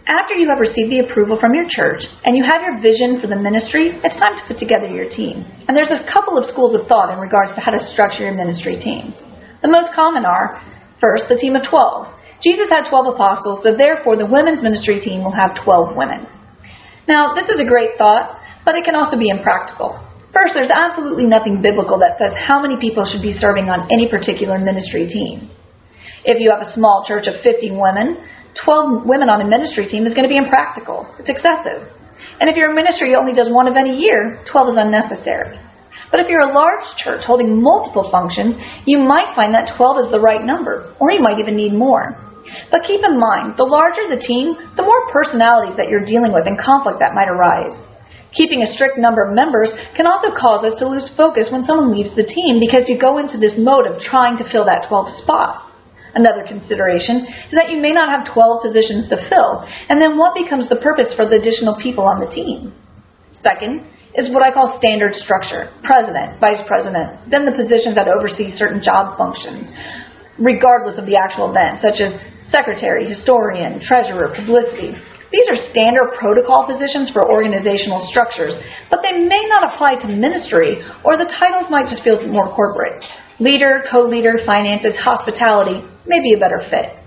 After you have received the approval from your church and you have your vision for the ministry, it's time to put together your team. And there's a couple of schools of thought in regards to how to structure your ministry team. The most common are, first, the team of 12. Jesus had 12 apostles, so therefore the women's ministry team will have 12 women. Now, this is a great thought, but it can also be impractical. First, there's absolutely nothing biblical that says how many people should be serving on any particular ministry team. If you have a small church of 50 women, 12 women on a ministry team is going to be impractical. It's excessive. And if your ministry only does one event a year, 12 is unnecessary. But if you're a large church holding multiple functions, you might find that 12 is the right number, or you might even need more. But keep in mind, the larger the team, the more personalities that you're dealing with and conflict that might arise. Keeping a strict number of members can also cause us to lose focus when someone leaves the team because you go into this mode of trying to fill that 12th spot. Another consideration is that you may not have 12 positions to fill, and then what becomes the purpose for the additional people on the team? Second is what I call standard structure: president, vice president, then the positions that oversee certain job functions, regardless of the actual event, such as secretary, historian, treasurer, publicity. These are standard protocol positions for organizational structures, but they may not apply to ministry, or the titles might just feel more corporate. Leader, co-leader, finances, hospitality may be a better fit.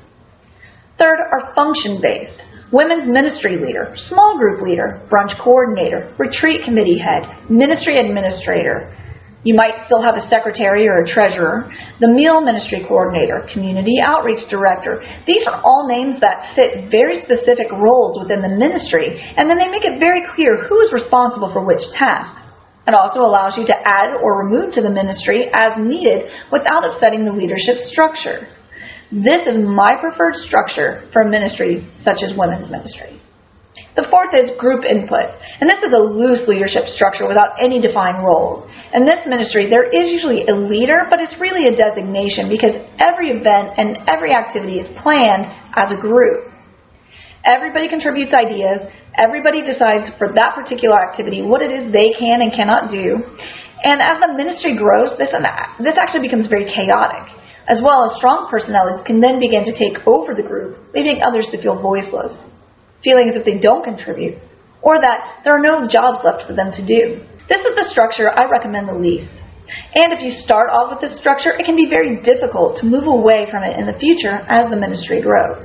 Third are function-based. Women's ministry leader, small group leader, brunch coordinator, retreat committee head, ministry administrator. You might still have a secretary or a treasurer, the meal ministry coordinator, community outreach director. These are all names that fit very specific roles within the ministry, and then they make it very clear who is responsible for which task. It also allows you to add or remove to the ministry as needed without upsetting the leadership structure. This is my preferred structure for a ministry such as women's ministry. The fourth is group input, and this is a loose leadership structure without any defined roles. In this ministry, there is usually a leader, but it's really a designation because every event and every activity is planned as a group. Everybody contributes ideas. Everybody decides for that particular activity what it is they can and cannot do. And as the ministry grows, this actually becomes very chaotic. As well as strong personalities can then begin to take over the group, leaving others to feel voiceless, feeling as if they don't contribute, or that there are no jobs left for them to do. This is the structure I recommend the least. And if you start off with this structure, it can be very difficult to move away from it in the future as the ministry grows.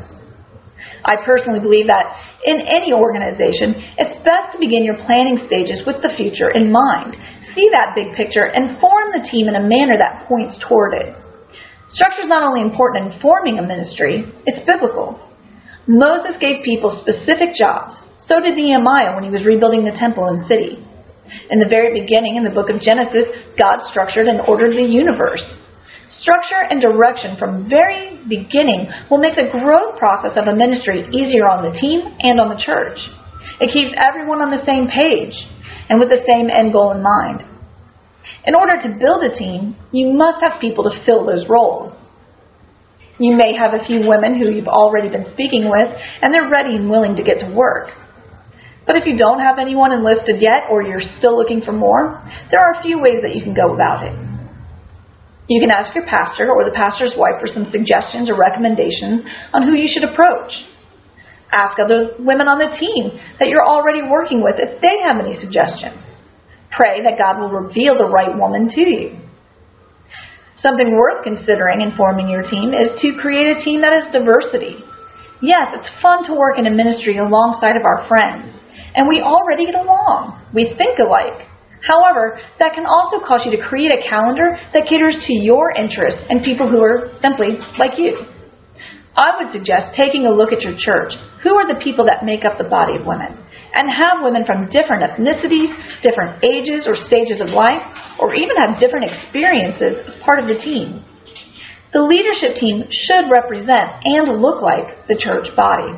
I personally believe that in any organization, it's best to begin your planning stages with the future in mind. See that big picture and form the team in a manner that points toward it. Structure is not only important in forming a ministry, it's biblical. Moses gave people specific jobs. So did Nehemiah when he was rebuilding the temple and city. In the very beginning, in the book of Genesis, God structured and ordered the universe. Structure and direction from very beginning will make the growth process of a ministry easier on the team and on the church. It keeps everyone on the same page and with the same end goal in mind. In order to build a team, you must have people to fill those roles. You may have a few women who you've already been speaking with, and they're ready and willing to get to work. But if you don't have anyone enlisted yet, or you're still looking for more, there are a few ways that you can go about it. You can ask your pastor or the pastor's wife for some suggestions or recommendations on who you should approach. Ask other women on the team that you're already working with if they have any suggestions. Pray that God will reveal the right woman to you. Something worth considering in forming your team is to create a team that has diversity. Yes, it's fun to work in a ministry alongside of our friends, and we already get along. We think alike. However, that can also cause you to create a calendar that caters to your interests and people who are simply like you. I would suggest taking a look at your church. Who are the people that make up the body of women? And have women from different ethnicities, different ages or stages of life, or even have different experiences as part of the team. The leadership team should represent and look like the church body.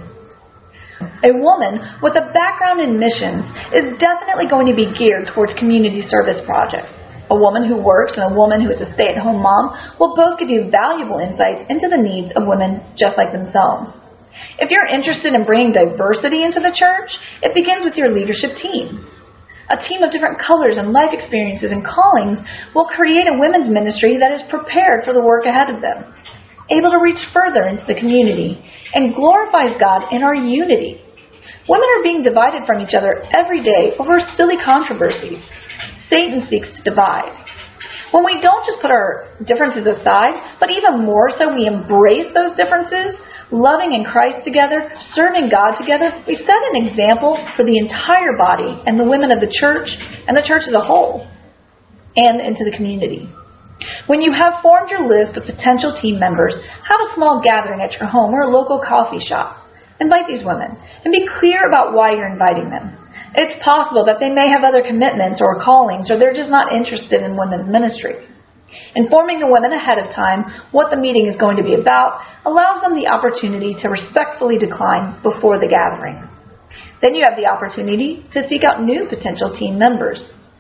A woman with a background in missions is definitely going to be geared towards community service projects. A woman who works and a woman who is a stay-at-home mom will both give you valuable insights into the needs of women just like themselves. If you're interested in bringing diversity into the church, it begins with your leadership team. A team of different colors and life experiences and callings will create a women's ministry that is prepared for the work ahead of them, able to reach further into the community, and glorifies God in our unity. Women are being divided from each other every day over silly controversies. Satan seeks to divide. When we don't just put our differences aside, but even more so we embrace those differences, loving in Christ together, serving God together, we set an example for the entire body and the women of the church and the church as a whole and into the community. When you have formed your list of potential team members, have a small gathering at your home or a local coffee shop. Invite these women and be clear about why you're inviting them. It's possible that they may have other commitments or callings, or they're just not interested in women's ministry. Informing the women ahead of time what the meeting is going to be about allows them the opportunity to respectfully decline before the gathering. Then you have the opportunity to seek out new potential team members.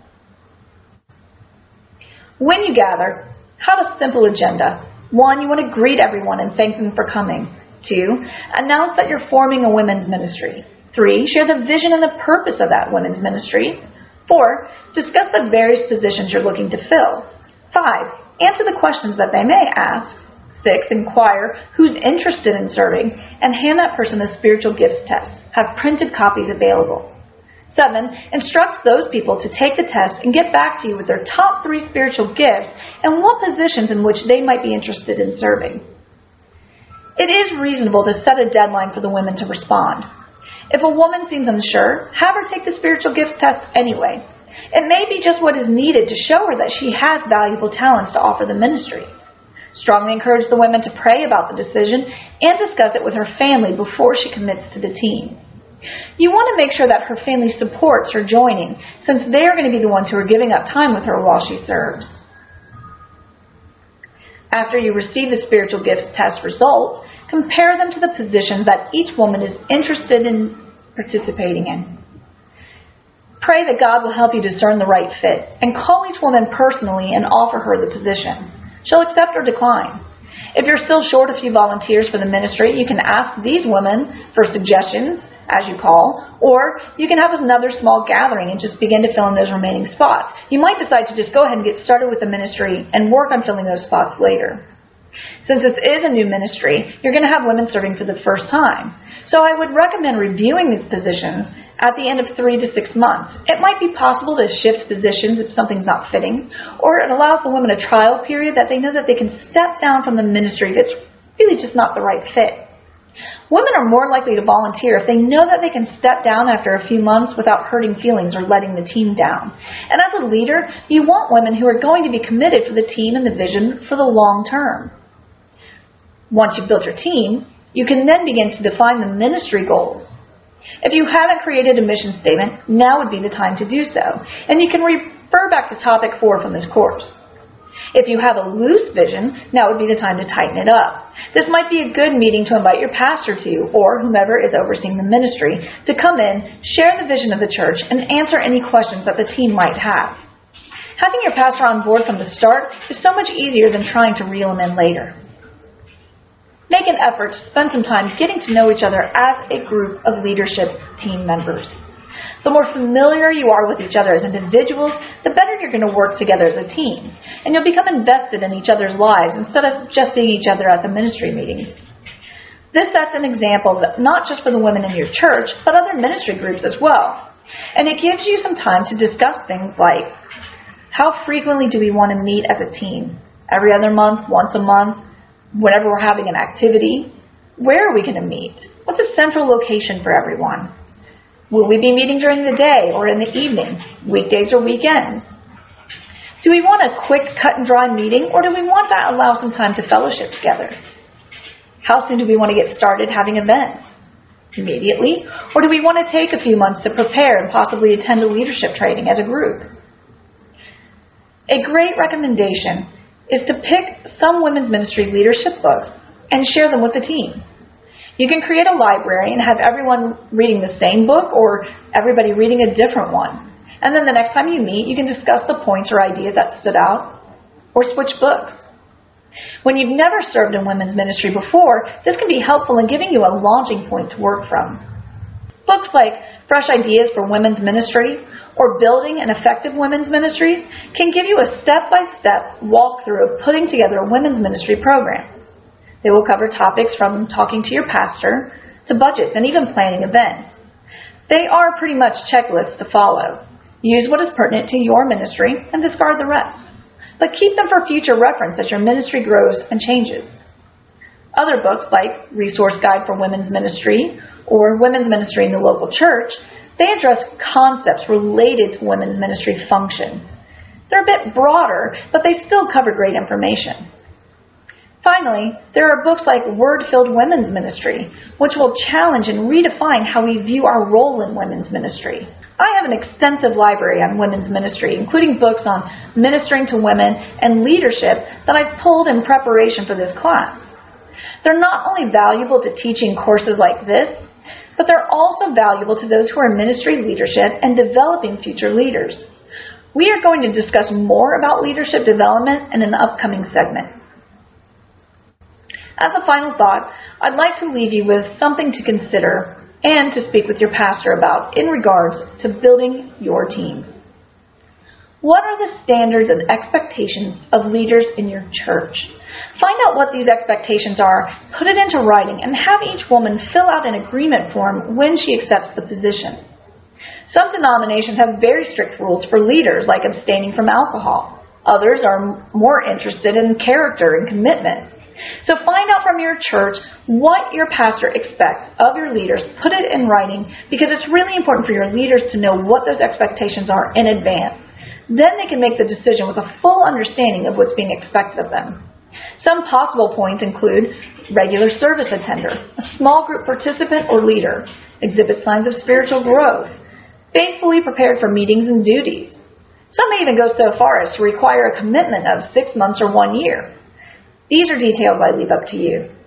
When you gather, have a simple agenda. 1, you want to greet everyone and thank them for coming. 2, announce that you're forming a women's ministry. 3, share the vision and the purpose of that women's ministry. 4, discuss the various positions you're looking to fill. 5, answer the questions that they may ask. 6, inquire who's interested in serving and hand that person a spiritual gifts test. Have printed copies available. 7, instruct those people to take the test and get back to you with their top 3 spiritual gifts and what positions in which they might be interested in serving. It is reasonable to set a deadline for the women to respond. If a woman seems unsure, have her take the spiritual gifts test anyway. It may be just what is needed to show her that she has valuable talents to offer the ministry. Strongly encourage the women to pray about the decision and discuss it with her family before she commits to the team. You want to make sure that her family supports her joining, since they are going to be the ones who are giving up time with her while she serves. After you receive the spiritual gifts test results, compare them to the positions that each woman is interested in participating in. Pray that God will help you discern the right fit, and call each woman personally and offer her the position. She'll accept or decline. If you're still short a few volunteers for the ministry, you can ask these women for suggestions as you call, or you can have another small gathering and just begin to fill in those remaining spots. You might decide to just go ahead and get started with the ministry and work on filling those spots later. Since this is a new ministry, you're going to have women serving for the first time. So I would recommend reviewing these positions at the end of 3 to 6 months. It might be possible to shift positions if something's not fitting, or it allows the women a trial period that they know that they can step down from the ministry if it's really just not the right fit. Women are more likely to volunteer if they know that they can step down after a few months without hurting feelings or letting the team down. And as a leader, you want women who are going to be committed for the team and the vision for the long term. Once you've built your team, you can then begin to define the ministry goals. If you haven't created a mission statement, now would be the time to do so. And you can refer back to topic 4 from this course. If you have a loose vision, now would be the time to tighten it up. This might be a good meeting to invite your pastor to, or whomever is overseeing the ministry, to come in, share the vision of the church, and answer any questions that the team might have. Having your pastor on board from the start is so much easier than trying to reel him in later. Make an effort to spend some time getting to know each other as a group of leadership team members. The more familiar you are with each other as individuals, the better you're going to work together as a team. And you'll become invested in each other's lives instead of just seeing each other at the ministry meetings. This sets an example not just for the women in your church, but other ministry groups as well. And it gives you some time to discuss things like, how frequently do we want to meet as a team? Every other month, once a month, whenever we're having an activity? Where are we going to meet? What's a central location for everyone? Will we be meeting during the day or in the evening, weekdays or weekends? Do we want a quick cut and dry meeting, or do we want to allow some time to fellowship together? How soon do we want to get started having events? Immediately? Or do we want to take a few months to prepare and possibly attend a leadership training as a group? A great recommendation is to pick some women's ministry leadership books and share them with the team. You can create a library and have everyone reading the same book or everybody reading a different one. And then the next time you meet, you can discuss the points or ideas that stood out or switch books. When you've never served in women's ministry before, this can be helpful in giving you a launching point to work from. Books like Fresh Ideas for Women's Ministry or Building an Effective Women's Ministry can give you a step-by-step walkthrough of putting together a women's ministry program. They will cover topics from talking to your pastor to budgets and even planning events. They are pretty much checklists to follow. Use what is pertinent to your ministry and discard the rest. But keep them for future reference as your ministry grows and changes. Other books like Resource Guide for Women's Ministry or Women's Ministry in the Local Church, they address concepts related to women's ministry function. They're a bit broader, but they still cover great information. Finally, there are books like Word-Filled Women's Ministry, which will challenge and redefine how we view our role in women's ministry. I have an extensive library on women's ministry, including books on ministering to women and leadership that I've pulled in preparation for this class. They're not only valuable to teaching courses like this, but they're also valuable to those who are in ministry leadership and developing future leaders. We are going to discuss more about leadership development in an upcoming segment. As a final thought, I'd like to leave you with something to consider and to speak with your pastor about in regards to building your team. What are the standards and expectations of leaders in your church? Find out what these expectations are, put it into writing, and have each woman fill out an agreement form when she accepts the position. Some denominations have very strict rules for leaders, like abstaining from alcohol. Others are more interested in character and commitment. So find out from your church what your pastor expects of your leaders. Put it in writing because it's really important for your leaders to know what those expectations are in advance. Then they can make the decision with a full understanding of what's being expected of them. Some possible points include regular service attender, a small group participant or leader, exhibit signs of spiritual growth, faithfully prepared for meetings and duties. Some may even go so far as to require a commitment of 6 months or 1 year. These are details I leave up to you.